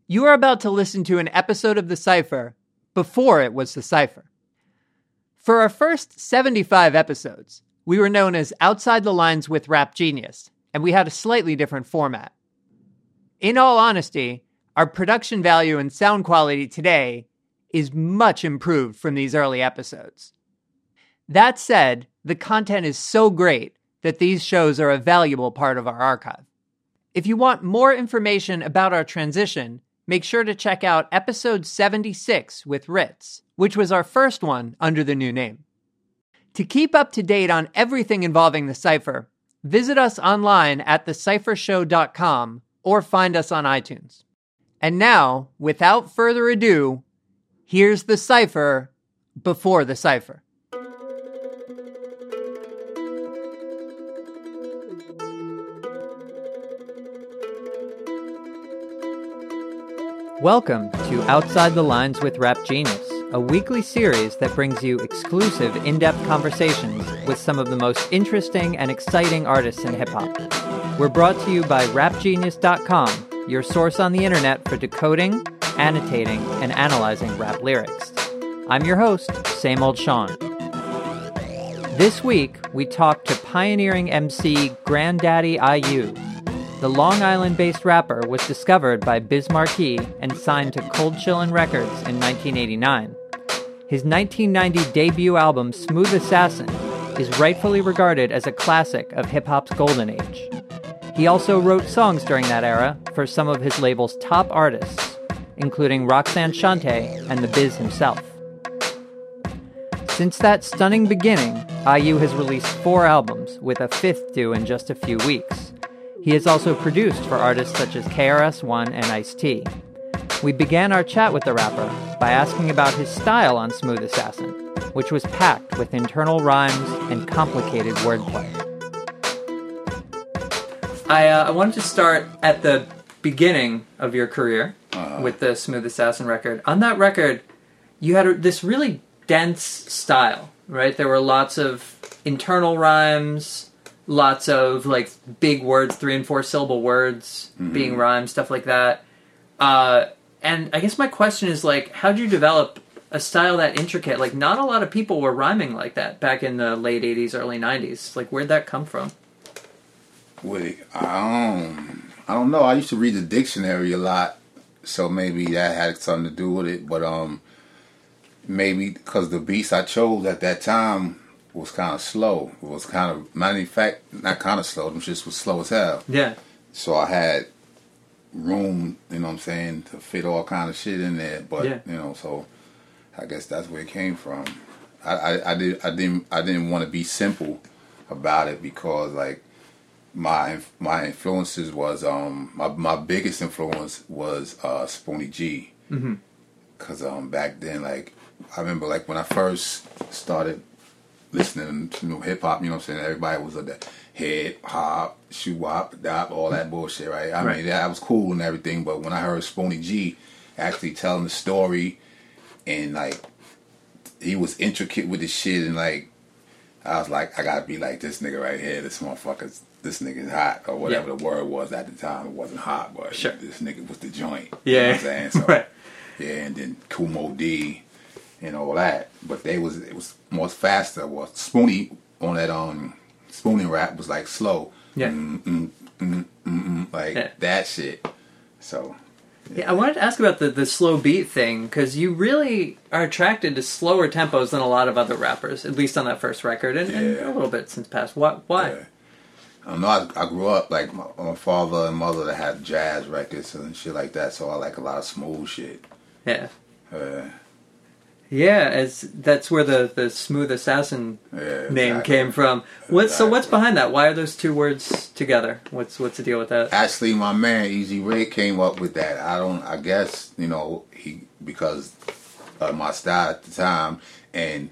You are about to listen to an episode of The Cypher before it was The Cypher. For our first 75 episodes, we were known as Outside the Lines with Rap Genius, and we had a slightly different format. In all honesty, our production value and sound quality today is much improved from these early episodes. That said, the content is so great that these shows are a valuable part of our archive. If you want more information about our transition, make sure to check out episode 76 with Ritz, which was our first one under the new name. To keep up to date on everything involving The Cypher, visit us online at thecyphershow.com or find us on iTunes. And now, without further ado, here's The Cypher before The Cypher. Welcome to Outside the Lines with Rap Genius, a weekly series that brings you exclusive, in-depth conversations with some of the most interesting and exciting artists in hip-hop. We're brought to you by RapGenius.com, your source on the internet for decoding, annotating, and analyzing rap lyrics. I'm your host, Same Old Sean. This week, we talked to pioneering MC Granddaddy IU. The Long Island-based rapper was discovered by Biz Markie and signed to Cold Chillin' Records in 1989. His 1990 debut album, Smooth Assassin, is rightfully regarded as a classic of hip-hop's golden age. He also wrote songs during that era for some of his label's top artists, including Roxanne Shante and The Biz himself. Since that stunning beginning, IU has released 4 albums, with a 5th due in just a few weeks. He has also produced for artists such as KRS-One and Ice-T. We began our chat with the rapper by asking about his style on Smooth Assassin, which was packed with internal rhymes and complicated wordplay. I wanted to start at the beginning of your career with the Smooth Assassin record. On that record, you had this really dense style, right? There were lots of internal rhymes, lots of like big words, 3 and 4 syllable words being rhymed, stuff like that. And I guess my question is like, how'd you develop a style that intricate? Like, not a lot of people were rhyming like that back in the late 80s, early 90s. Like, where'd that come from? Wait, I don't know. I used to read the dictionary a lot, so maybe that had something to do with it. But maybe because the beats I chose at that time was kind of slow. It was kind of, matter of fact, not kind of slow. It just was slow as hell. Yeah. So I had room, you know what I'm saying, to fit all kind of shit in there. But you know, so I guess that's where it came from. I didn't want to be simple about it because like my influences was my biggest influence was Spoonie G. Because back then, like, I remember like when I first started listening to hip hop, you know what I'm saying, everybody was like that hip hop, shoe wop, dop, all that bullshit, right? I mean, that was cool and everything, but when I heard Spoonie G actually telling the story and like he was intricate with the shit, and like I was like, I gotta be like this nigga right here. This motherfucker's, this nigga's hot, or whatever the word was at the time. It wasn't hot, but this nigga was the joint. You know what I'm saying? So, yeah, and then Kumo D and all that. But it was more faster. Well, Spoonie on that Spoonie rap was like slow. Yeah. That shit. So. Yeah, I wanted to ask about the slow beat thing, because you really are attracted to slower tempos than a lot of other rappers, at least on that first record, and a little bit since past. Why? Yeah. I don't know, I grew up, like, my father and mother that had jazz records and shit like that, so I like a lot of smooth shit. Yeah. Yeah, that's where the Smooth Assassin name came from. So what's behind that? Why are those 2 words together? What's the deal with that? Actually, my man Easy Ray came up with that. I guess, you know, because of my style at the time, and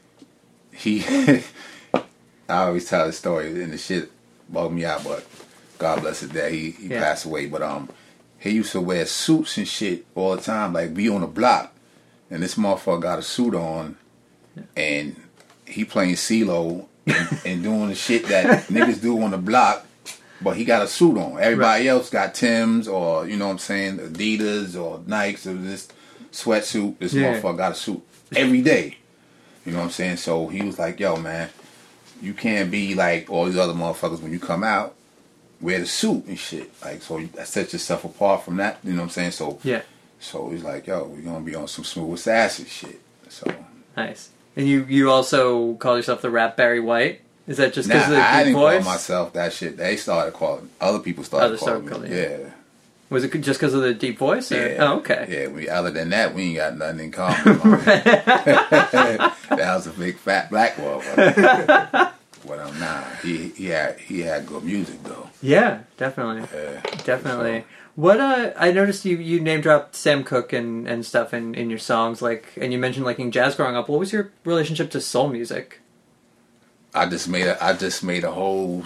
I always tell the story, and the shit bugged me out, but God bless his day, he passed away. But he used to wear suits and shit all the time, like be on the block. And this motherfucker got a suit on, and he playing CeeLo and doing the shit that niggas do on the block, but he got a suit on. Everybody else got Timbs or, you know what I'm saying, Adidas or Nikes or this sweatsuit. This motherfucker got a suit every day. You know what I'm saying? So he was like, yo, man, you can't be like all these other motherfuckers when you come out, wear the suit and shit. Like, so you set yourself apart from that, you know what I'm saying? So so he's like, yo, we're going to be on some Smooth Assassin shit. So nice. And you also call yourself the Rap Barry White? Is that just because of the deep voice? I didn't call myself that shit. They started calling, other people started calling me. Yeah. Was it just because of the deep voice? Or? Yeah. Oh, okay. Yeah, other than that, we ain't got nothing in common. That was a big fat black motherfucker. Well, he had good music though. Yeah, definitely. Definitely. So. What I noticed you name dropped Sam Cooke and stuff in your songs, like, and you mentioned liking jazz growing up. What was your relationship to soul music? I just made a whole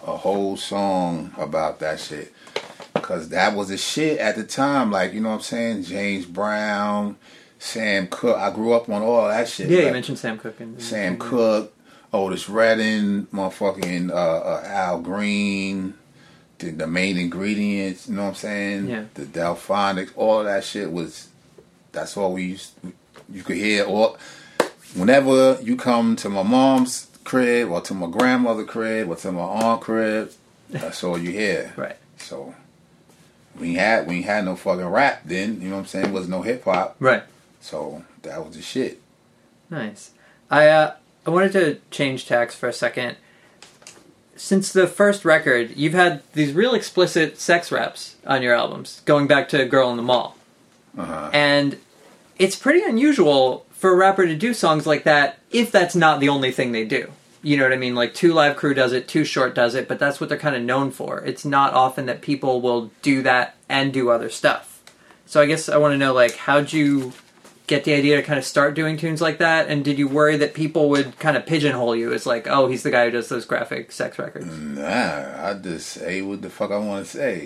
song about that shit. Cause that was the shit at the time, like, you know what I'm saying? James Brown, Sam Cooke. I grew up on all that shit. Yeah, like, you mentioned Sam Cooke. Sam Cooke, Otis Redding, motherfucking Al Green, the Main Ingredients. You know what I'm saying? Yeah. The Delphonics, all of that shit was. That's all we used. You could hear all. Whenever you come to my mom's crib or to my grandmother's crib or to my aunt's crib, that's all you hear. Right. So. We ain't had no fucking rap then, you know what I'm saying? There was no hip hop. Right. So that was the shit. Nice. I wanted to change tacks for a second. Since the first record, you've had these real explicit sex raps on your albums, going back to Girl in the Mall. Uh-huh. And it's pretty unusual for a rapper to do songs like that if that's not the only thing they do. You know what I mean? Like, Two Live Crew does it, Too Short does it, but that's what they're kind of known for. It's not often that people will do that and do other stuff. So I guess I want to know, like, how'd you get the idea to kind of start doing tunes like that? And did you worry that people would kind of pigeonhole you as, like, oh, he's the guy who does those graphic sex records? Nah, I just say what the fuck I want to say.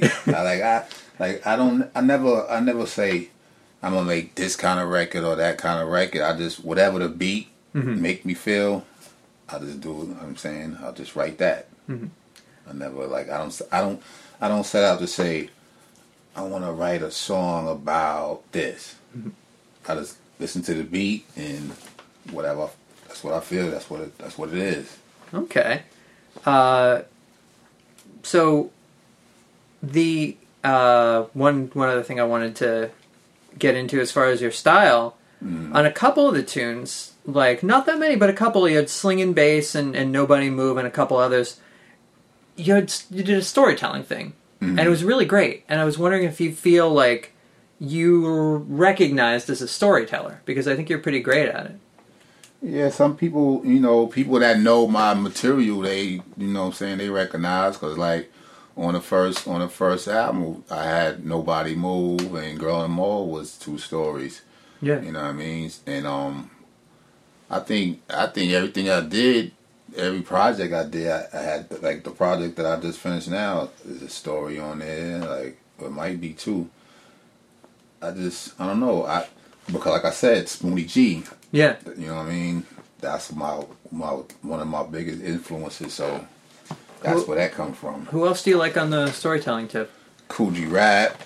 I never say I'm gonna make this kind of record or that kind of record. I just, whatever the beat make me feel, I just do it. You know what I'm saying, I'll just write that. I never, like, I don't set out to say I want to write a song about this. I just listen to the beat and whatever. That's what I feel. That's what it is. Okay. So the one other thing I wanted to get into as far as your style, on a couple of the tunes, like, not that many, but a couple, you had Slingin' Bass and Nobody Move and a couple others. You did a storytelling thing, and it was really great. And I was wondering if you feel like you were recognized as a storyteller, because I think you're pretty great at it. Yeah, some people, people that know my material, they, you know what I'm saying, they recognize, because, like, on the first album, I had Nobody Move and Girl in the Mall was 2 stories. Yeah. You know what I mean? And I think everything I did, every project I did, I had, like, the project that I just finished now is a story on there, like, it might be 2. I don't know. Because, like I said, Spoonie G. Yeah. You know what I mean? That's one of my biggest influences. So that's where that comes from. Who else do you like on the storytelling tip? Kool G Rap.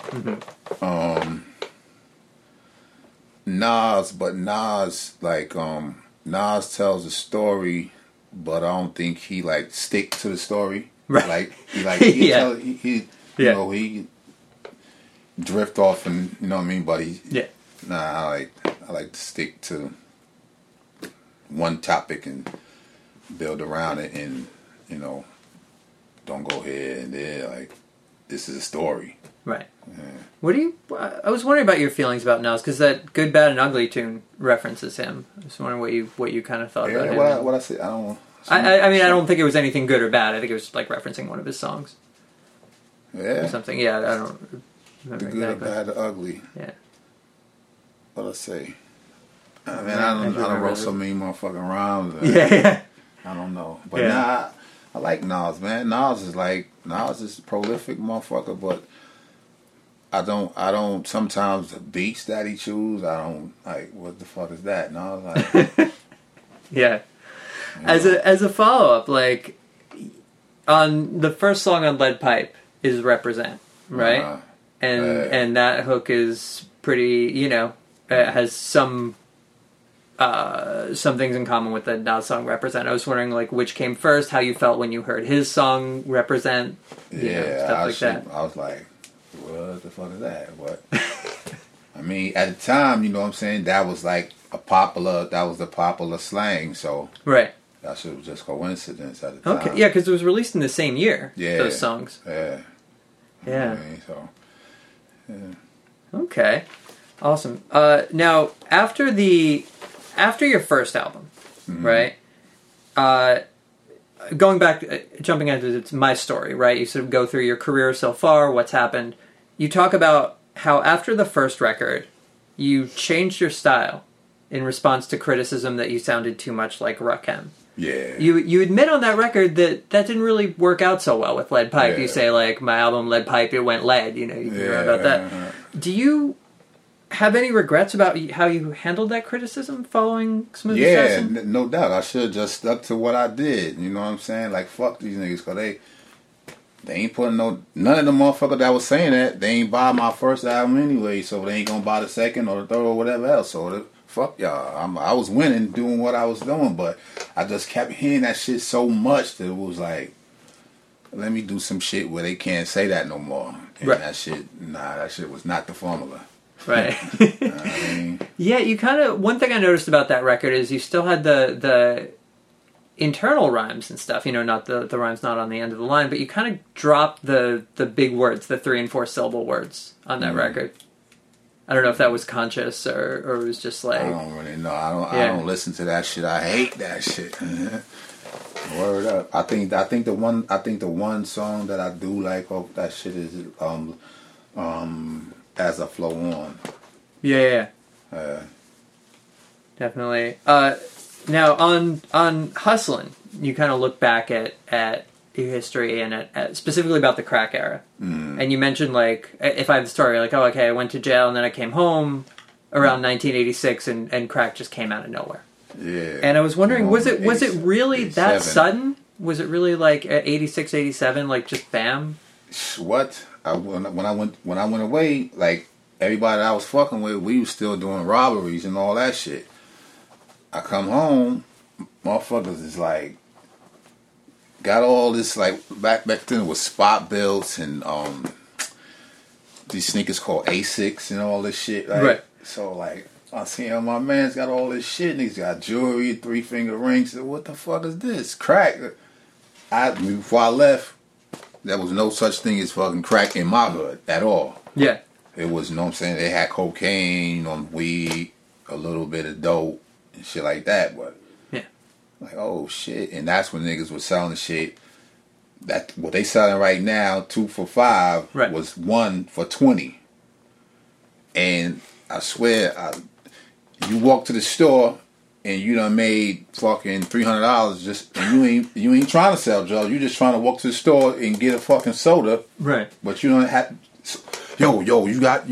Nas, but Nas, like, Nas tells a story, but I don't think he, like, stick to the story. Right. He he drift off, and you know what I mean. But I like to stick to one topic and build around it, and don't go here and there. Like, this is a story. Right. Yeah. I was wondering about your feelings about Nas, because that Good, Bad, and Ugly tune references him. I was wondering what you kind of thought about him. What I said, I don't. I mean, I don't think it was anything good or bad. I think it was, like, referencing one of his songs. Yeah. Or something. Yeah, I don't remember the good, exactly. the bad, the ugly. Yeah. What I say? I mean, I don't wrote so many motherfucking rhymes. Yeah. I don't know, but I like Nas, man. Nas is a prolific motherfucker, but I don't. Sometimes the beats that he choose, I don't like. What the fuck is that? No, like, yeah. As a follow up, like, on the first song on Lead Pipe is Represent, right? And that hook is pretty, has some things in common with the Nas song Represent. I was wondering, like, which came first, how you felt when you heard his song Represent, stuff like that. I was like, what the fuck is that? What? I mean, at the time, you know what I'm saying, that was like the popular slang, so. Right. That shit was just coincidence at the time. Okay, yeah, because it was released in the same year, yeah, those songs. Yeah. Yeah. I mean, so, yeah. Okay. Awesome. Now, after your first album, right? Going back, jumping into it's my story, right? You sort of go through your career so far, what's happened. You talk about how after the first record, you changed your style in response to criticism that you sounded too much like Rakim. Yeah. You admit on that record that didn't really work out so well with Lead Pipe. Yeah. You say, like, my album Lead Pipe, it went lead. You can hear about that. Do you have any regrets about how you handled that criticism following Smooth Assassin? Yeah, no doubt. I should have just stuck to what I did. You know what I'm saying? Like, fuck these niggas, because they ain't putting none of the motherfuckers that was saying that, they ain't buy my first album anyway, so they ain't gonna buy the second or the third or whatever else. So fuck y'all. I was winning doing what I was doing, but I just kept hearing that shit so much that it was like, let me do some shit where they can't say that no more. And that shit was not the formula. Right. I mean, yeah, you kind of, one thing I noticed about that record is you still had the internal rhymes and stuff, not the rhymes not on the end of the line, but you kind of dropped the big words, the 3 and 4 syllable words on that record. I don't know if that was conscious or it was just like, I don't really know. I don't listen to that shit. I hate that shit. Word up. I think the one song that I do like of that shit is As I Flow On. Yeah. Definitely. Now on Hustlin', you kind of look back at your history and at specifically about the crack era. And you mentioned, like, if I have the story, like, oh, okay, I went to jail and then I came home around 1986 and crack just came out of nowhere. Yeah. And I was wondering, was it really 87. That sudden? Was it really like 86, 87, like just bam? What? When I went away, like, everybody that I was fucking with, we was still doing robberies and all that shit. I come home, motherfuckers is like, got all this, like, back then it was spot belts and these sneakers called Asics and all this shit. Right. So, like, I see my man's got all this shit and he's got jewelry, 3-finger rings. What the fuck is this? Crack. Before I left, there was no such thing as fucking crack in my hood at all. Yeah. It was, you know what I'm saying, they had cocaine, weed, a little bit of dope and shit like that, but like, oh shit. And that's when niggas was selling shit that what they selling right now, 2 for $5, was 1 for $20. And I swear, you walk to the store and you done made fucking $300 just, and you ain't trying to sell drugs. You just trying to walk to the store and get a fucking soda. Right. But you don't have, yo, you got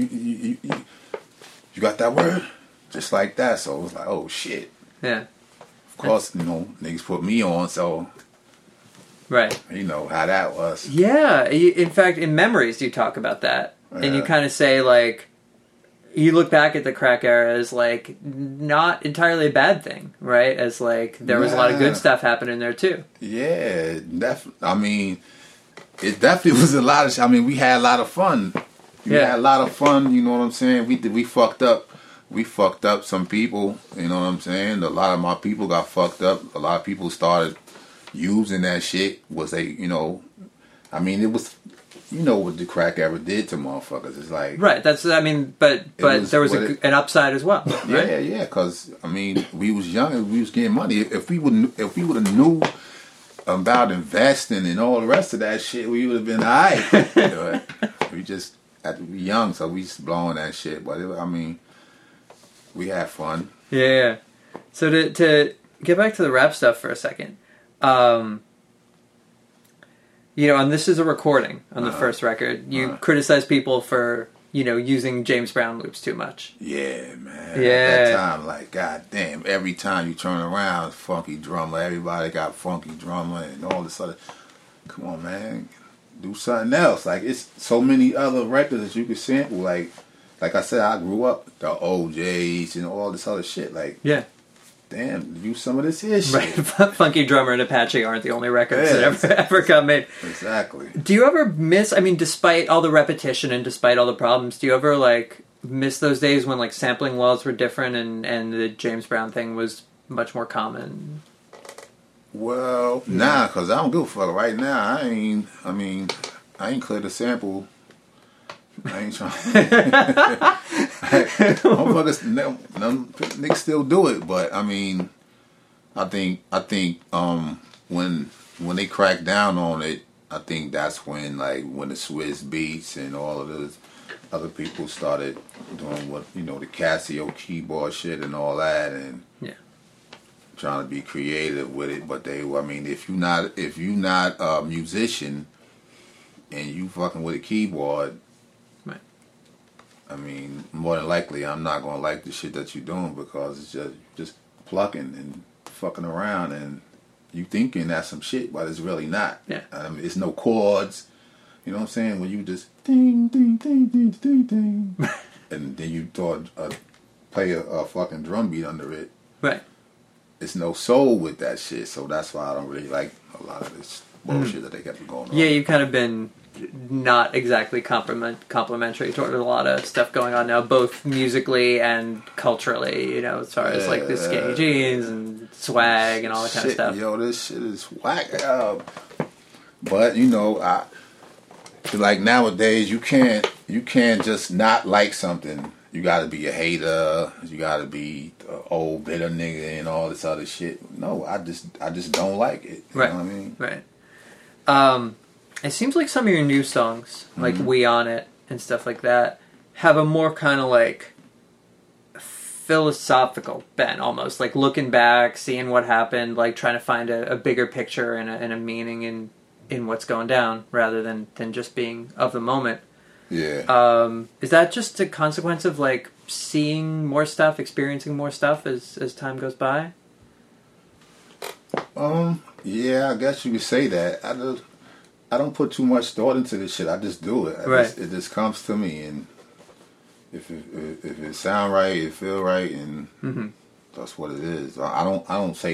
that word? Just like that. So it was like, oh shit. Yeah. Of course, niggas put me on, so right. You know how that was. Yeah. In fact, in Memories, you talk about that. And you kind of say, like, you look back at the crack era as, like, not entirely a bad thing, right? As, like, there was a lot of good stuff happening there, too. Yeah. I mean, it definitely was a lot of... I mean, we had a lot of fun. We had a lot of fun, you know what I'm saying? We fucked up. We fucked up some people, you know what I'm saying? A lot of my people got fucked up. A lot of people started using that shit. I mean, it was... You know what the crack ever did to motherfuckers. It's like... Right, but there was an upside as well, right? Yeah, because, I mean, we was young and we was getting money. If we would have knew about investing and all the rest of that shit, we would have been alright. We just had to be young, so we just blowing that shit. But, we had fun. Yeah. So to get back to the rap stuff for a second... and this is a recording on the first record. You criticize people for, using James Brown loops too much. Yeah, man. Yeah. At that time, like, goddamn, every time you turn around, funky drummer. Everybody got funky drummer and all this other. come on, man, do something else. Like, it's so many other records that you could sample. Like I said, I grew up the OJs and all this other shit. Like, yeah. Damn, use some of this here shit. Right. Funky Drummer and Apache aren't the only records that ever got made. Exactly. Do you ever miss, I mean, despite all the repetition and despite all the problems, do you ever, like, miss those days when, like, sampling laws were different and the James Brown thing was much more common? Well, nah, because I don't give a fuck. Right now, I ain't cleared the sample. I ain't trying. Niggas still do it, but I mean, I think when they crack down on it, I think that's when the Swiss Beats and all of those other people started doing what the Casio keyboard shit and all that, and trying to be creative with it. But if you're not a musician and you fucking with a keyboard. I mean, more than likely, I'm not gonna like the shit that you're doing because it's just plucking and fucking around, and you thinking that's some shit, but it's really not. Yeah. It's no chords. You know what I'm saying? When you just ding ding ding ding ding ding, and then you play a fucking drum beat under it. Right. It's no soul with that shit, so that's why I don't really like a lot of this bullshit that they got going on. Yeah, you've kind of been not exactly complimentary toward a lot of stuff going on now, both musically and culturally, as far as like the skinny jeans and swag and all that kind of stuff. Yo, this shit is whack. But like nowadays, you can't just not like something. You got to be a hater. You got to be an old bitter nigga and all this other shit. No, I just don't like it. You know what I mean? Right. It seems like some of your new songs, like We On It and stuff like that, have a more kind of like philosophical bent almost. Like looking back, seeing what happened, like trying to find a bigger picture and a meaning in what's going down rather than just being of the moment. Yeah. Is that just a consequence of like seeing more stuff, experiencing more stuff as time goes by? Yeah, I guess you could say that. I don't put too much thought into this shit. I just do it. It just comes to me, and if it sound right, it feel right, and that's what it is. I won't say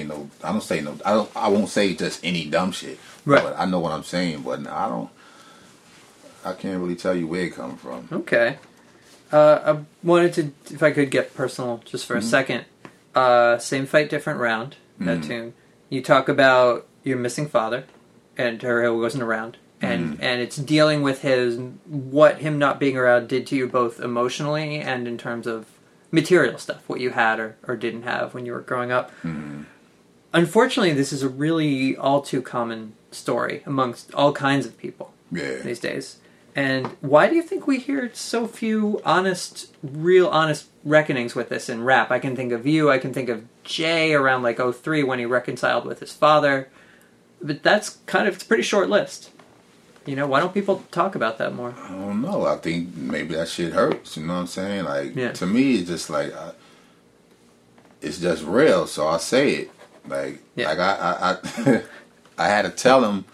just any dumb shit. Right. But I know what I'm saying, but I can't really tell you where it comes from. Okay. I wanted to, if I could get personal just for a second. Same Fight, Different Round, that tune. You talk about your missing father. And who wasn't around, and it's dealing with what him not being around did to you both emotionally and in terms of material stuff, what you had or didn't have when you were growing up. Unfortunately, this is a really all too common story amongst all kinds of people these days. And why do you think we hear so few real honest reckonings with this in rap? I can think of you, I can think of Jay around like 2003 when he reconciled with his father. But that's it's a pretty short list. Why don't people talk about that more? I don't know. I think maybe that shit hurts. You know what I'm saying? Like, to me, it's just like, it's just real. So I say it. Like, I had to tell him,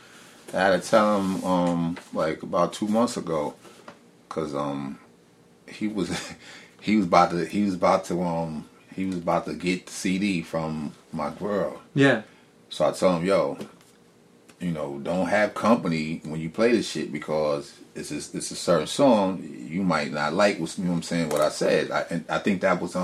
like about 2 months ago, because he was about to get the CD from my girl. Yeah. So I told him, yo, don't have company when you play this shit because it's a certain song you might not like. What I'm saying? What I said. I think that was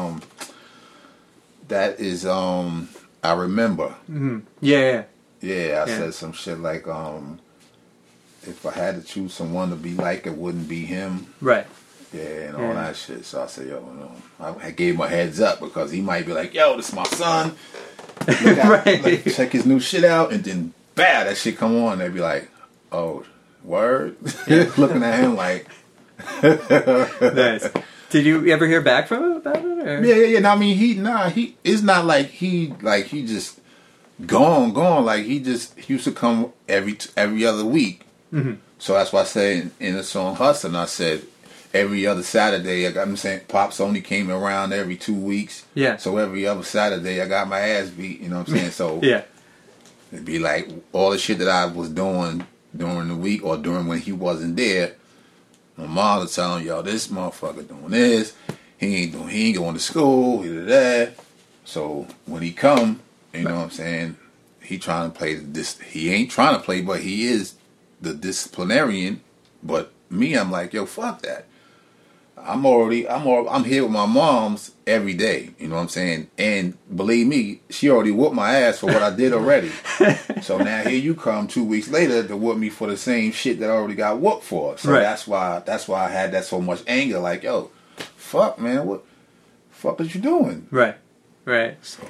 that is I remember. Mm-hmm. Yeah. I said some shit like if I had to choose someone to be like, it wouldn't be him. Right. Yeah, and all that shit. So I said, yo, I gave him a heads up because he might be like, yo, this is my son. Right. Check his new shit out, and then that shit come on. They'd be like, "Oh, word." Looking at him like, nice. Did you ever hear back from him about it? Or? Yeah. No, I mean, he it's not like he just gone. Like he used to come every other week. Mm-hmm. So that's why I said in the song "Hustle," I said every other Saturday. I'm saying Pops only came around every 2 weeks. Yeah. So every other Saturday, I got my ass beat. You know what I'm saying? So yeah. It'd be like all the shit that I was doing during the week or during when he wasn't there, my mom was telling yo, this motherfucker doing this. He ain't going to school. He did that. So when he come, you know what I'm saying, he trying to play this. He ain't trying to play, but he is the disciplinarian. But me, I'm like, yo, fuck that. I'm here with my mom's every day. You know what I'm saying? And believe me, she already whooped my ass for what I did already. So now here you come 2 weeks later to whoop me for the same shit that I already got whooped for. So that's why I had that so much anger. Like, yo, fuck, man, what fuck is you doing? Right. So,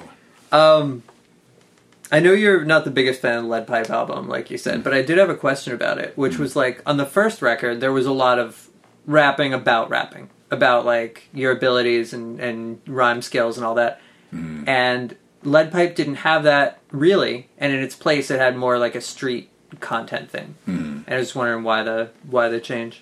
I know you're not the biggest fan of the Lead Pipe album, like you said, but I did have a question about it, which was like, on the first record, there was a lot of rapping, about like your abilities and rhyme skills and all that. And Lead Pipe didn't have that really, and in its place, it had more like a street content thing. And I was wondering why the change.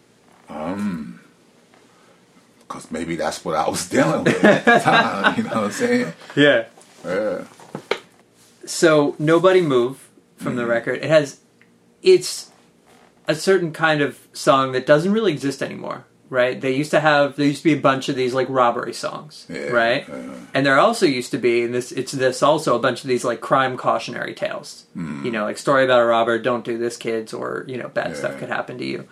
because maybe that's what I was dealing with at the time. You know what I'm saying? Yeah. Yeah. So Nobody Move from the record. It's a certain kind of song that doesn't really exist anymore, right? There used to be a bunch of these like robbery songs, right? And there also used to be, and this also a bunch of these like crime cautionary tales. You know, like story about a robber, don't do this, kids, or you know, bad stuff could happen to you.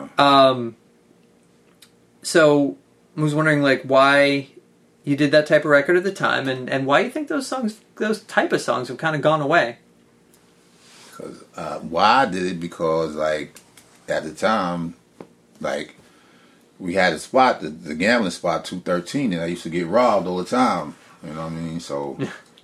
So I was wondering like why you did that type of record at the time, and why you think those type of songs have kind of gone away. Because why I did it, because like at the time, like we had a spot, the gambling spot 213, and I used to get robbed all the time. You know what I mean? So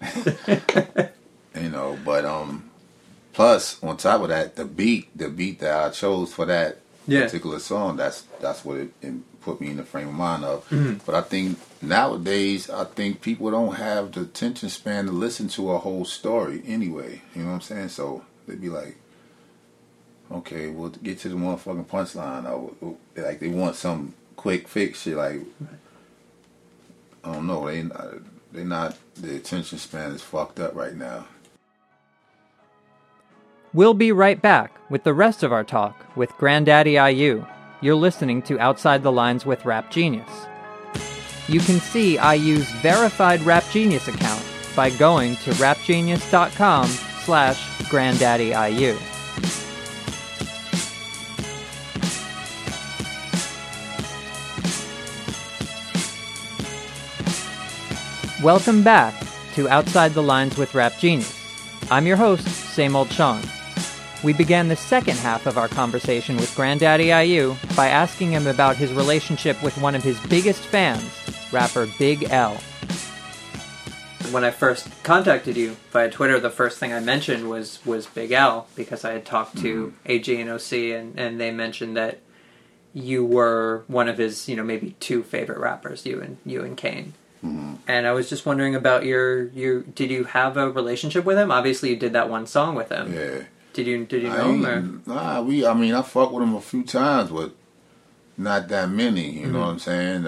you know, but plus on top of that, the beat that I chose for that particular song, that's what it put me in the frame of mind of. But I think nowadays, people don't have the attention span to listen to a whole story anyway. You know what I'm saying? So they'd be like, okay, we'll get to the motherfucking punchline. Or like they want some quick fix shit. Like, I don't know. They not, the attention span is fucked up right now. We'll be right back with the rest of our talk with Granddaddy IU. You're listening to Outside the Lines with Rap Genius. You can see IU's verified Rap Genius account by going to rapgenius.com/GranddaddyIU. Welcome back to Outside the Lines with Rap Genius. I'm your host, Same Old Sean. We began the second half of our conversation with Granddaddy IU by asking him about his relationship with one of his biggest fans, rapper Big L. When I first contacted you via Twitter, the first thing I mentioned was Big L, because I had talked to AG and OC, and they mentioned that you were one of his, you know, maybe two favorite rappers, you and Kane. And I was just wondering about did you have a relationship with him? Obviously you did that one song with him. Yeah. Did you know him? Or? Nah, I fucked with him a few times, but not that many. You know what I'm saying?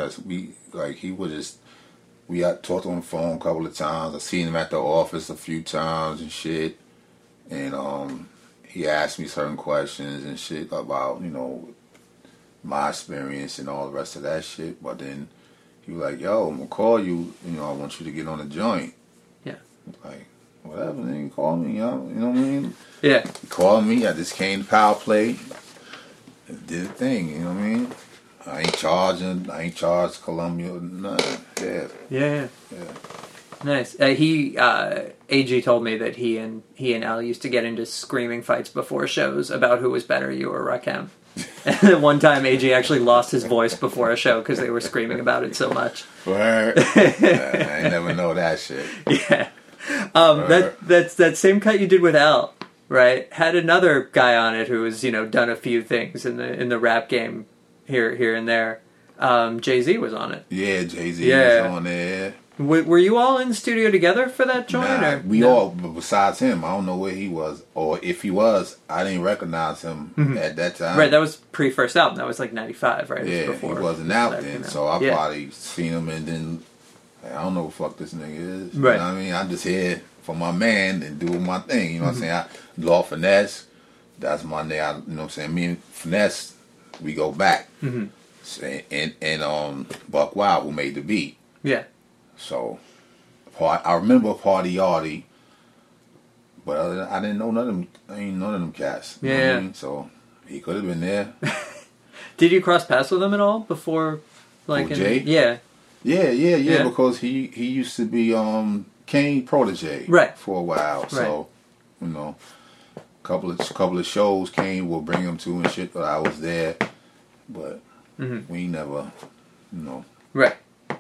We had talked on the phone a couple of times. I seen him at the office a few times and shit. And he asked me certain questions and shit about, you know, my experience and all the rest of that shit. But then he was like, yo, I'm gonna call you, you know, I want you to get on the joint. Yeah. Like, whatever, then call me, yo. You know what I mean? Yeah. He called me, I just came to Power Play, did a thing, you know what I mean? I ain't charged Columbia, nothing. Yeah. Nice. AG told me that he and Al used to get into screaming fights before shows about who was better, you or Rakim. And one time AG actually lost his voice before a show because they were screaming about it so much. Word. I ain't never know that shit. Yeah. That's that same cut you did with Al, right? Had another guy on it who has, you know, done a few things in the rap game here and there. Jay-Z was on it. Yeah, Jay-Z was on there. Were you all in the studio together for that joint? Nah, all, besides him, I don't know where he was. Or if he was, I didn't recognize him at that time. Right, that was pre-first album. That was like 95, right? Yeah, before he wasn't out then. So I probably seen him and then, I don't know what the fuck this nigga is. Right. You know what I mean? I'm just here for my man and doing my thing. You know what I'm saying? Law Finesse, that's my name. You know what I'm saying? Me and Finesse, we go back. Mm-hmm. And Buck Wild, who made the beat. Yeah. So, I remember Party Yardy, but I didn't know none of them. I ain't none of them cats. You know what I mean? So he could have been there. Did you cross paths with him at all before? Like Jay? Yeah. Yeah. Because he used to be Kane protege, right, for a while. Right. So, you know, couple of shows Kane will bring him to and shit. But I was there, but we never, you know. Right.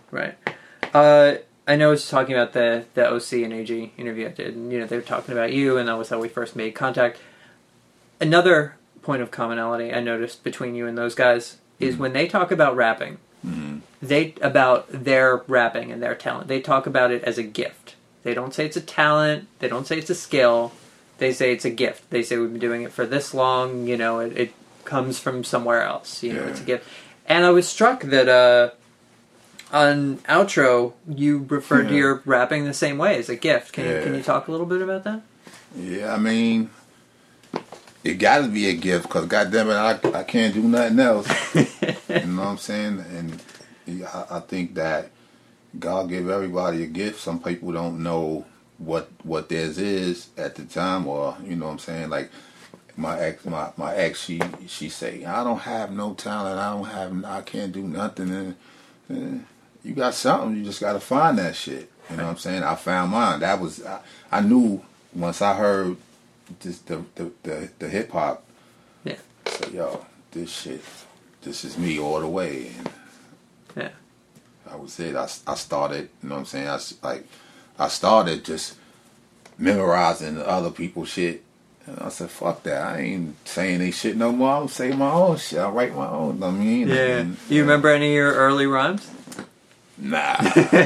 I know I was talking about the OC and AG interview I did, and they were talking about you, and that was how we first made contact. Another point of commonality I noticed between you and those guys is when they talk about rapping, about their rapping and their talent, they talk about it as a gift. They don't say it's a talent. They don't say it's a skill. They say it's a gift. They say we've been doing it for this long. It comes from somewhere else. It's a gift. And I was struck that on Outro you referred to your rapping the same way, as a gift. Can you talk a little bit about that? Yeah, I mean, it got to be a gift because, goddammit, I can't do nothing else. You know what I'm saying? And I think that God gave everybody a gift. Some people don't know what theirs is at the time, or you know what I'm saying. Like my ex, she say, I don't have no talent. I can't do nothing. And you got something. You just got to find that shit. You know what I'm saying? I found mine. That was I knew once I heard the hip hop. Yeah. I said, yo, this is me all the way. And yeah. I would say I started, you know what I'm saying? I started just memorizing other people's shit. And I said, fuck that. I ain't saying they shit no more. I'll say my own shit. I'll write my own. I mean, yeah. Do you remember any of your early rhymes? Nah.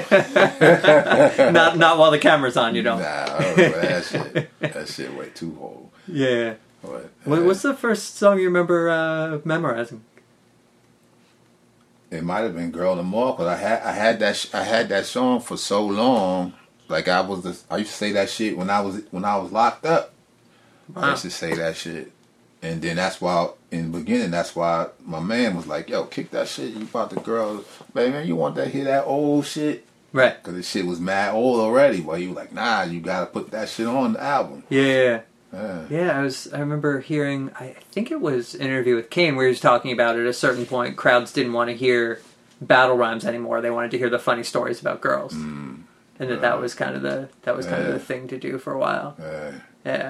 not while the camera's on, you don't. Nah, that shit way too old. Yeah. But, what's the first song you remember memorizing? It might have been "Girl and More" because I had that song for so long. Like I used to say that shit when I was locked up. Wow. I used to say that shit, and then that's why in the beginning my man was like, "Yo, kick that shit. You about the girls, baby? You want to hear that old shit?" Right. Because the shit was mad old already. But you like, nah, you gotta put that shit on the album. Yeah. Yeah, I remember hearing, I think it was an interview with Kane where he was talking about at a certain point crowds didn't want to hear battle rhymes anymore. They wanted to hear the funny stories about girls. And that was kind of the thing to do for a while. Yeah.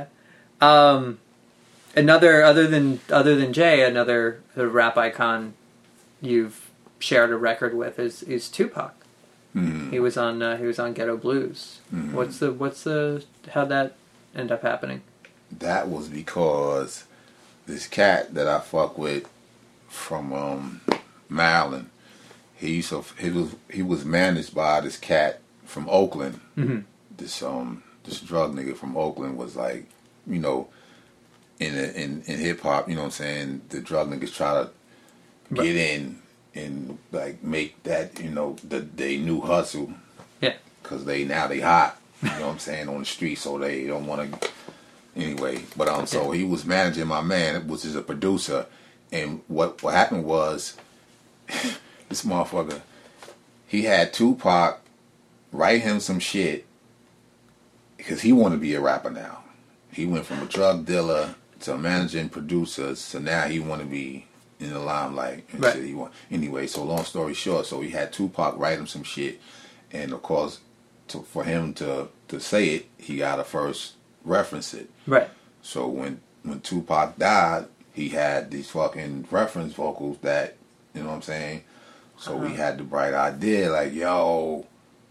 Another other than Jay, another rap icon you've shared a record with is Tupac. He was on Ghetto Blues. What's the how'd that end up happening? That was because this cat that I fuck with from Maryland, he was managed by this cat from Oakland. This drug nigga from Oakland was like, you know, in hip hop, you know what I'm saying, the drug niggas try to get in and like make that, you know, they new hustle. Yeah. Cause they hot, you know what I'm saying, on the street, so they don't want to. Anyway, but so he was managing my man, which is a producer, and what happened was this motherfucker, he had Tupac write him some shit because he wanted to be a rapper now. He went from a drug dealer to a managing producer, so now he want to be in the limelight and shit. Anyway, so long story short, so he had Tupac write him some shit, and of course, for him to say it, he got to first reference it. Right. So when Tupac died, he had these fucking reference vocals that, you know what I'm saying? So we had the bright idea, like, yo,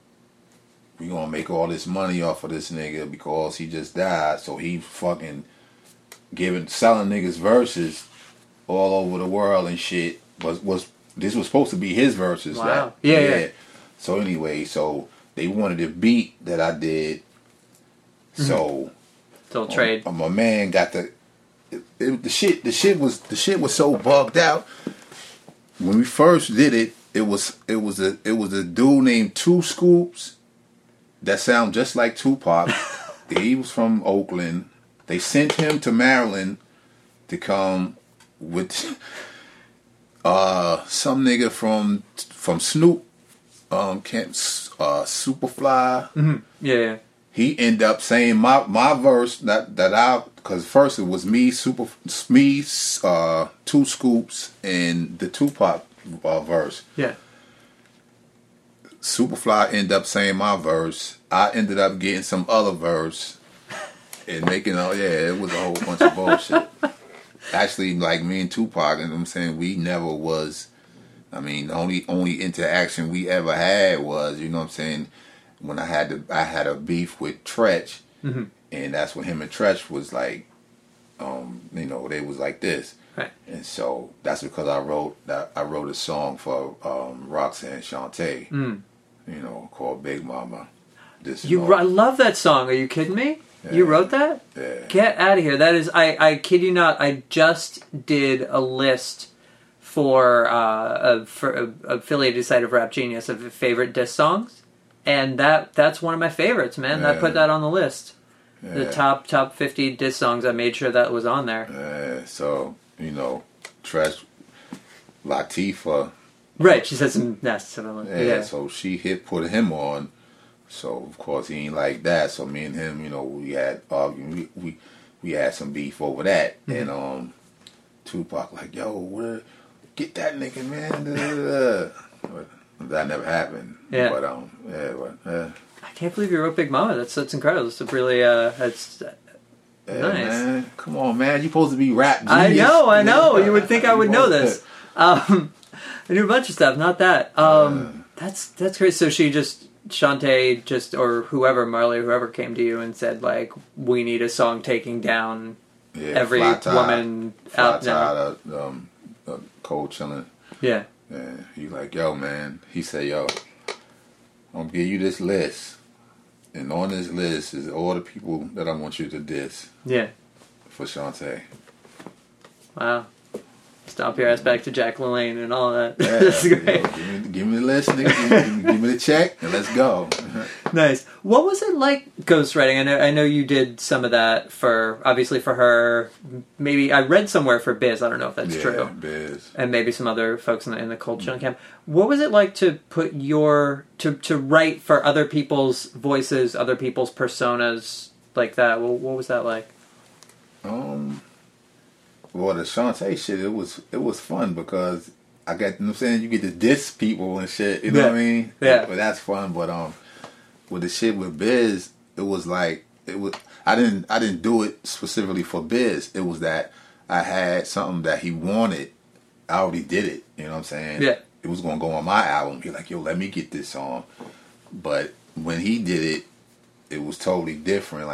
we gonna make all this money off of this nigga because he just died. So he fucking selling niggas verses all over the world and shit. This was supposed to be his verses. Wow. Yeah. So anyway, so they wanted a beat that I did. So trade. My man got the shit was so bugged out. When we first did it, it was a dude named Two Scoops that sound just like Tupac. He was from Oakland. They sent him to Maryland to come with some nigga from Snoop, Superfly. Mm-hmm. Yeah. He ended up saying my verse because first it was me, Two Scoops, and the Tupac verse. Yeah. Superfly ended up saying my verse. I ended up getting some other verse and making it was a whole bunch of bullshit. Actually, like me and Tupac, and I'm saying we never was. I mean, only interaction we ever had was, you know what I'm saying, when I had a beef with Tretch, mm-hmm. and that's when him and Tretch was like, they was like this, right. And so that's because I wrote a song for Roxanne Shante, called Big Mama. I love that song. Are you kidding me? Yeah. You wrote that? Yeah. Get out of here. That is, I kid you not, I just did a list for affiliated site of Rap Genius of favorite diss songs, and that's one of my favorites, man. Yeah. I put that on the list. Yeah. The top 50 diss songs. I made sure that was on there. So Tretch, Latifah. Right, she said some nasty stuff. Yeah, so she put him on. So of course he ain't like that. So me and him, we had arguing. We had some beef over that, mm-hmm. and Tupac like, yo, get that nigga, man. But that never happened. Yeah. But I can't believe you wrote Big Mama. That's incredible. It's really that's nice. Man. Come on, man. You supposed to be Rap Genius. I know. You would think I would know this. I knew a bunch of stuff, not that. That's great. So Shante or whoever, Marley, whoever came to you and said, like, we need a song taking down every woman out there. Cold chilling. Yeah. Yeah. He like, yo, man. He said, yo, I'm gonna give you this list, and on this list is all the people that I want you to diss. Yeah. For Shante. Wow. Stomp your ass back to Jack LaLanne and all that. Yeah, That's great. Give me the list, nigga. give me the check, and let's go. Nice. What was it like ghostwriting? I know you did some of that obviously for her. Maybe I read somewhere for Biz. I don't know if that's true. Biz. And maybe some other folks in the Cold Chilling camp. What was it like to put to write for other people's voices, other people's personas like that? What was that like? Well, the Shante shit, it was fun because I got, you know what I'm saying, you get to diss people and shit, you know what I mean? Yeah. But that's fun. But with the shit with Biz, it was like I didn't do it specifically for Biz. It was that I had something that he wanted. I already did it, you know what I'm saying? Yeah. It was gonna go on my album. He's like, yo, let me get this on. But when he did it, it was totally different.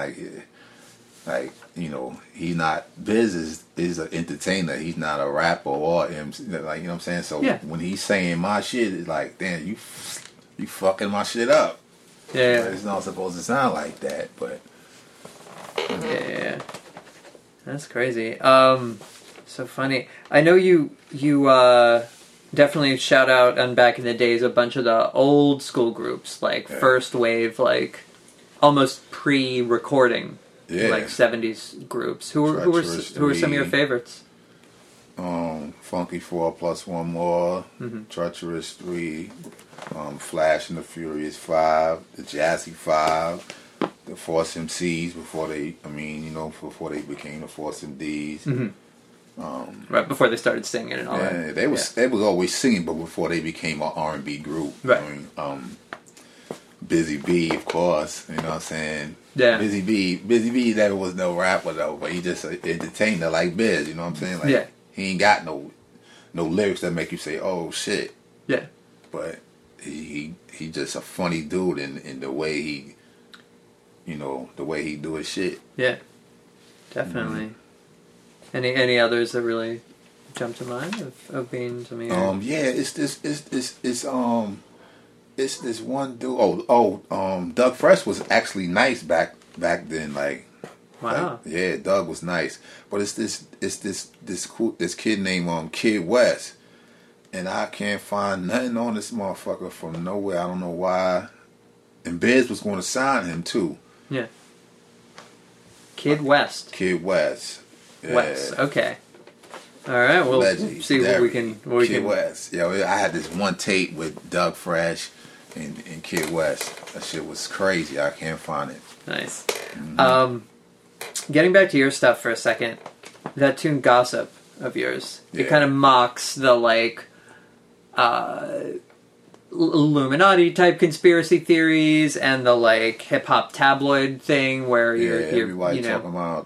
He's not, Biz is an entertainer. He's not a rapper or MC, like, you know what I'm saying? So when he's saying my shit, it's like, damn, you fucking my shit up. Yeah. It's not supposed to sound like that, but. Yeah. That's crazy. So funny. I know you definitely shout out on back in the days a bunch of the old school groups, like first wave, like almost pre-recording. Yeah. Like 70s groups. Who were some of your favorites? Funky 4 plus 1 more, mm-hmm. Treacherous 3, Flash and the Furious 5, the Jazzy 5, the Force MCs before they became the Force MDs. Mm-hmm. Right before they started singing and all that. They was always singing, but before they became an R&B group. Right. Busy B, of course, you know what I'm saying? Yeah. Busy B never was no rapper though, but he just an entertainer like Biz, you know what I'm saying? Like he ain't got no lyrics that make you say, oh shit. Yeah. But he just a funny dude in the way he do his shit. Yeah. Definitely. Mm-hmm. Any others that really jump to mind of being some of your it's this one dude. Doug Fresh was actually nice back then. Like, wow. Doug was nice. But it's this kid named Kid West, and I can't find nothing on this motherfucker from nowhere. I don't know why. And Biz was going to sign him too. Yeah. Kid West. Kid West. West. Okay. All right. Well, Legend, see what we can. Kid West. Yo, I had this one tape with Doug Fresh and Kid West. That shit was crazy. I can't find it. Nice. Getting back to your stuff for a second, that tune "Gossip" of yours, it kind of mocks the like Illuminati type conspiracy theories and the like hip hop tabloid thing where you're everybody talking about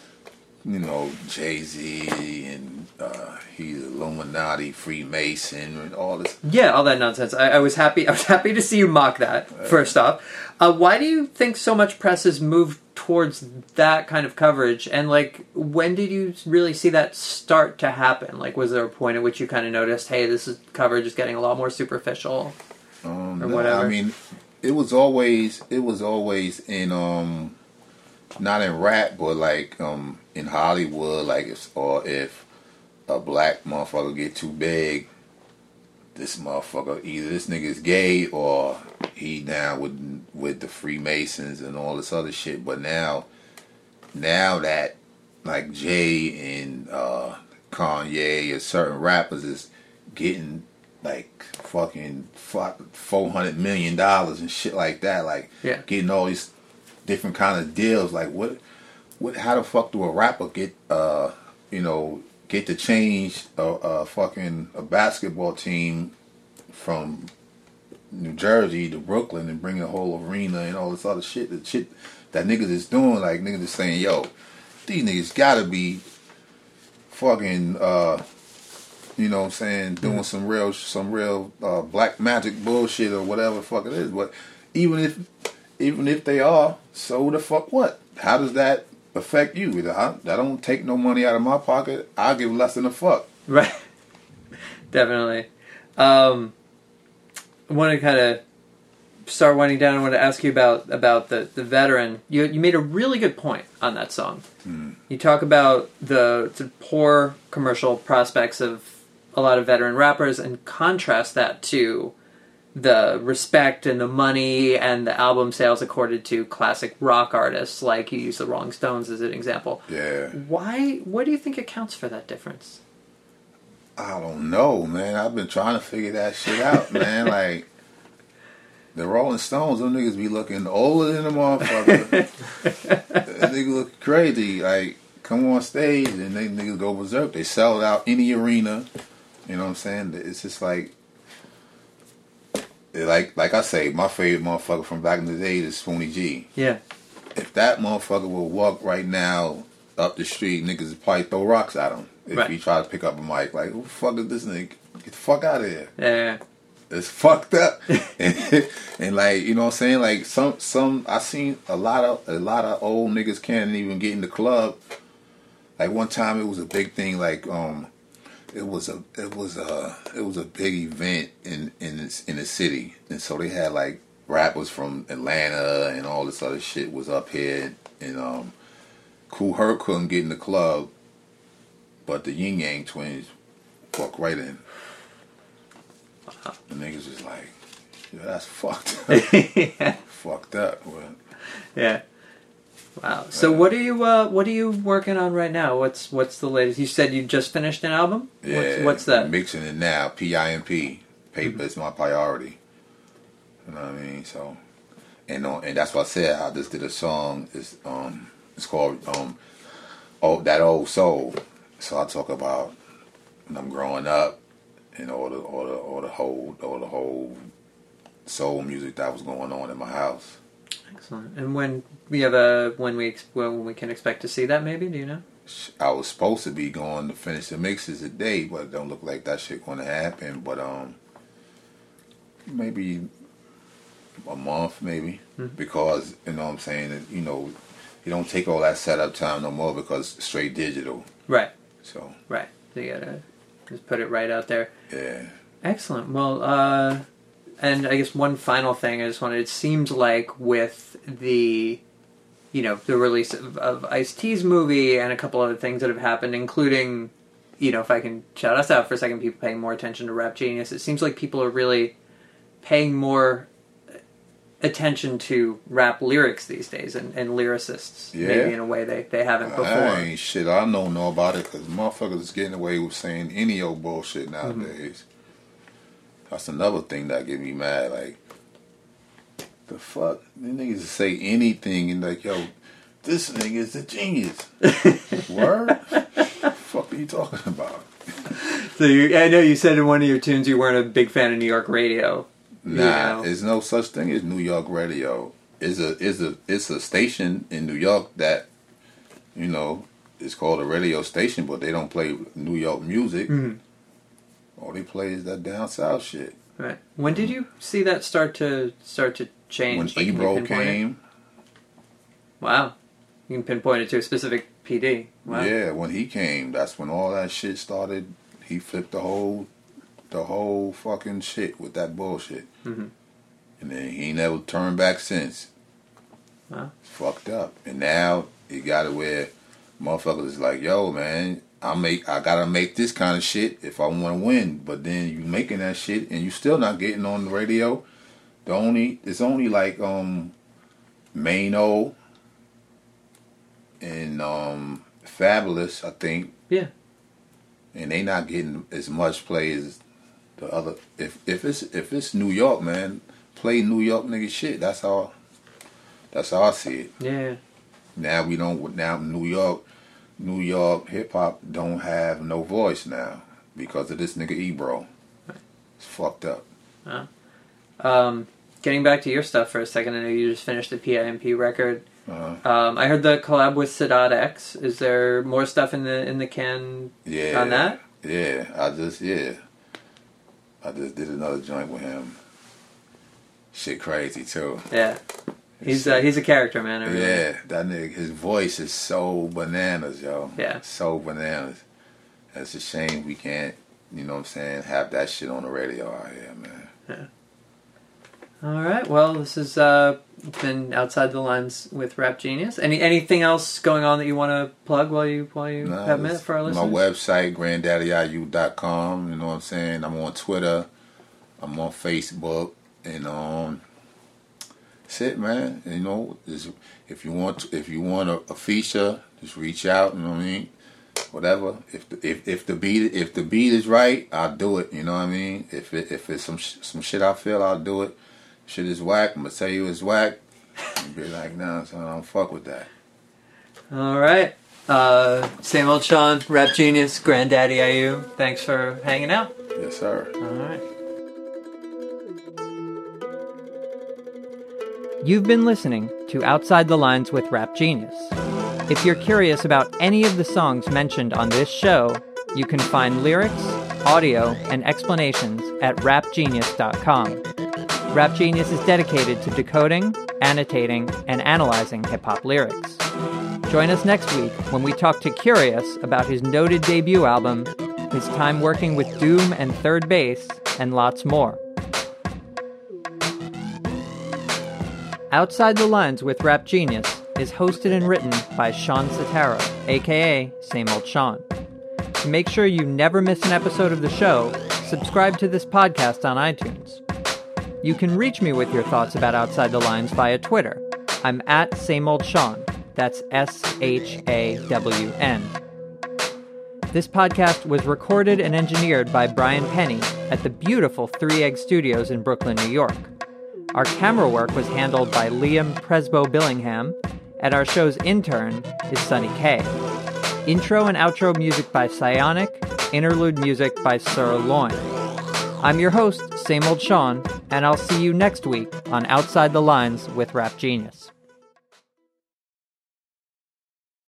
Jay-Z and he's Illuminati, Freemason, and all this. Yeah, all that nonsense. I was happy to see you mock that. First off, why do you think so much press has moved towards that kind of coverage? And like, when did you really see that start to happen? Like, was there a point at which you kind of noticed, hey, coverage is getting a lot more superficial, or whatever? I mean, it was always in not in rap, but like in Hollywood, like if a black motherfucker get too big, this motherfucker, either this nigga's gay or he down with the Freemasons and all this other shit. But now that like Jay and Kanye and certain rappers is getting like fucking $400 million and shit like that, like getting all these different kind of deals, like what how the fuck do a rapper get to change a basketball team from New Jersey to Brooklyn and bring a whole arena and all this other shit? The shit that niggas is doing, like niggas is saying, yo, these niggas gotta be fucking what I'm saying, doing some real black magic bullshit or whatever the fuck it is. But even if they are, so the fuck what? How does that affect you? I don't take no money out of my pocket. I'll give less than a fuck. Right. Definitely. I want to kind of start winding down. I want to ask you about the veteran. You made a really good point on that song. You talk about the poor commercial prospects of a lot of veteran rappers and contrast that to the respect and the money and the album sales accorded to classic rock artists, like you use the Rolling Stones as an example. Yeah. What do you think accounts for that difference? I don't know, man. I've been trying to figure that shit out, man. Like, the Rolling Stones, them niggas be looking older than the motherfucker. That nigga look crazy. Like, come on stage and they niggas go berserk. They sell out any arena. You know what I'm saying? It's just like I say, my favorite motherfucker from back in the day is Spoonie G. Yeah. If that motherfucker will walk right now up the street, niggas would probably throw rocks at him. If he tried to pick up a mic, like, who the fuck is this nigga? Get the fuck out of here. Yeah. It's fucked up. and like, you know what I'm saying? Like some I seen a lot of old niggas can't even get in the club. Like one time it was a big thing, like it was a big event in the city, and so they had like rappers from Atlanta and all this other shit was up here, and Kool Herc couldn't get in the club, but the Yin Yang Twins walked right in. The niggas was like, yeah, that's fucked up. Yeah. Fucked up. Well, yeah. Wow. So what are you working on right now? What's the latest? You said you just finished an album? Yeah. What's that? I'm mixing it now. PIMP. Paper is my priority. You know what I mean? So, and that's what I said. I just did a song. It's called That Old Soul. So I talk about when I'm growing up and all the whole soul music that was going on in my house. Excellent. And when we can expect to see that, maybe? Do you know? I was supposed to be going to finish the mixes today, but it don't look like that shit going to happen. But maybe a month, maybe, because you know what I'm saying. You know, you don't take all that setup time no more because it's straight digital. Right. So. Right. So you gotta just put it right out there. Yeah. Excellent. Well, and I guess one final thing I just wanted. It seemed like with the release of Ice-T's movie and a couple other things that have happened, including, if I can shout us out for a second, people paying more attention to Rap Genius. It seems like people are really paying more attention to rap lyrics these days and lyricists, maybe in a way they haven't before. Ain't shit, I don't know about it, because motherfuckers is getting away with saying any old bullshit nowadays. That's another thing that get me mad. Like, the fuck? These niggas say anything and like, yo, this nigga is a genius. Word? Fuck are you talking about? So I know you said in one of your tunes you weren't a big fan of New York radio. Nah, there's no such thing as New York radio. It's a station in New York that, you know, it's called a radio station, but they don't play New York music. All they play is that down south shit. Right. When did you see that start to change? When Ebro came. Wow. You can pinpoint it to a specific PD. Wow. Yeah, when he came, that's when all that shit started. He flipped the whole fucking shit with that bullshit. And then he never turned back since. Wow. It's fucked up. And now he got it where motherfuckers is like, yo, man, I gotta make this kind of shit if I want to win. But then you making that shit and you still not getting on the radio. It's only like Mano and Fabulous, I think. Yeah. And they not getting as much play as the other. If it's New York, man, play New York nigga shit. That's how I see it. Yeah. Now New York hip hop don't have no voice now because of this nigga Ebro. It's fucked up. Getting back to your stuff for a second, I know you just finished the PIMP record. I heard the collab with Sadat X. Is there more stuff in the can on that? Yeah, I just did another joint with him. Shit crazy too. Yeah. He's a character, man. Yeah, that nigga, his voice is so bananas, yo. Yeah. So bananas. It's a shame we can't, you know what I'm saying, have that shit on the radio out here, man. Yeah. All right. Well, this has been Outside the Lines with Rap Genius. Anything else going on that you want to plug while you have a minute for our listeners? My website, granddaddyIU.com. You know what I'm saying? I'm on Twitter. I'm on Facebook. And that's it, man. And, you know, if you want a feature, just reach out. You know what I mean? Whatever. If the beat is right, I'll do it. You know what I mean? If it's some shit I feel, I'll do it. Shit is whack, I'm gonna tell you it's whack. And be like, nah, son, I don't fuck with that. All right. Same old Sean, Rap Genius, Granddaddy IU. Thanks for hanging out. Yes, sir. All right. You've been listening to Outside the Lines with Rap Genius. If you're curious about any of the songs mentioned on this show, you can find lyrics, audio, and explanations at rapgenius.com. Rap Genius is dedicated to decoding, annotating, and analyzing hip-hop lyrics. Join us next week when we talk to Curious about his noted debut album, his time working with Doom and Third Bass, and lots more. Outside the Lines with Rap Genius is hosted and written by Sean Satara, aka Same Old Sean. To make sure you never miss an episode of the show, subscribe to this podcast on iTunes. You can reach me with your thoughts about Outside the Lines via Twitter. I'm at Same Old Sean. That's SHAWN. This podcast was recorded and engineered by Brian Penny at the beautiful Three Egg Studios in Brooklyn, New York. Our camera work was handled by Liam Presbo-Billingham, and our show's intern is Sunny Kay. Intro and outro music by Psionic, interlude music by Sir Loin. I'm your host, Same Old Sean, and I'll see you next week on Outside the Lines with Rap Genius.